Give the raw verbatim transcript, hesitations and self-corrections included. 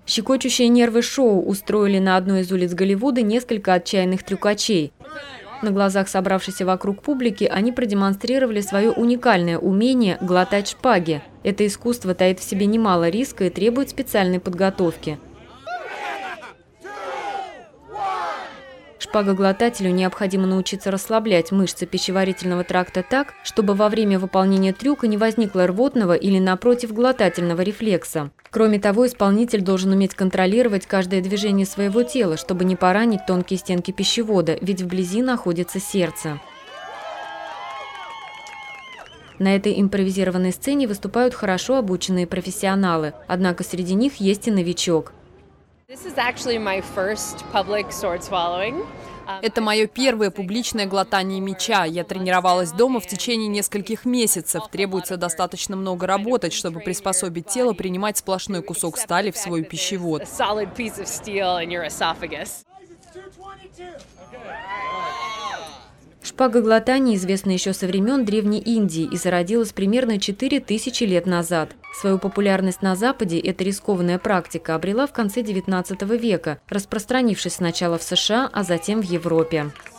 Щекочущее нервы шоу устроили на одной из улиц Голливуда несколько отчаянных трюкачей. На глазах собравшейся вокруг публики они продемонстрировали свое уникальное умение глотать шпаги. Это искусство таит в себе немало риска и требует специальной подготовки. Шпагоглотателю необходимо научиться расслаблять мышцы пищеварительного тракта так, чтобы во время выполнения трюка не возникло рвотного или, напротив, глотательного рефлекса. Кроме того, исполнитель должен уметь контролировать каждое движение своего тела, чтобы не поранить тонкие стенки пищевода, ведь вблизи находится сердце. На этой импровизированной сцене выступают хорошо обученные профессионалы, однако среди них есть и новичок. Это мое первое публичное глотание мяча. Я тренировалась дома в течение нескольких месяцев. Требуется достаточно много работать, чтобы приспособить тело принимать сплошной кусок стали в свой пищевод. Шпагоглотание известно еще со времен Древней Индии и зародилось примерно четыре тысячи лет назад. Свою популярность на Западе эта рискованная практика обрела в конце девятнадцатого века, распространившись сначала в США, а затем в Европе.